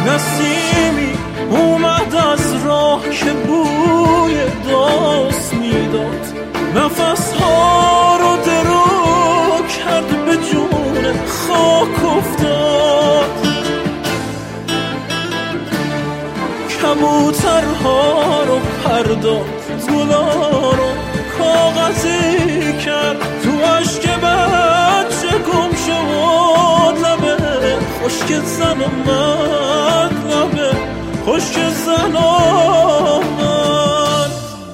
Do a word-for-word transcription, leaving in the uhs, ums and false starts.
نسیمی اومد از راه که بوی داس میداد، نفس ها رو درو کرد به جون خاک افتاد. کبوترها رو پرداخت، گلا رو کاغذی کرد، تو عشق بچه گم شد لبه خشک زن اومد، لبه خشک